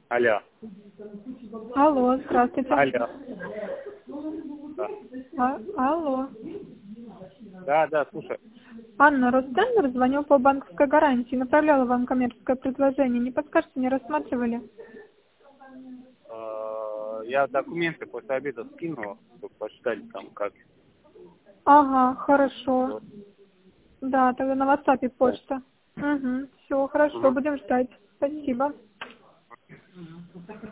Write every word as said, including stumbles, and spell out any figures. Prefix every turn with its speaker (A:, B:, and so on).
A: Алло.
B: Алло, здравствуйте.
A: Алло. Да,
B: А, алло.
A: да, да, слушай.
B: Анна Ростендер, звоню по банковской гарантии. Направляла вам коммерческое предложение. Не подскажете, не рассматривали?
A: Э, Я документы после обеда скинул, чтобы почитать там как.
B: Ага, хорошо.
A: Вот.
B: Да, тогда на WhatsApp
A: Да.
B: почта. Угу, все, хорошо,
A: Мгм.
B: будем ждать. Спасибо.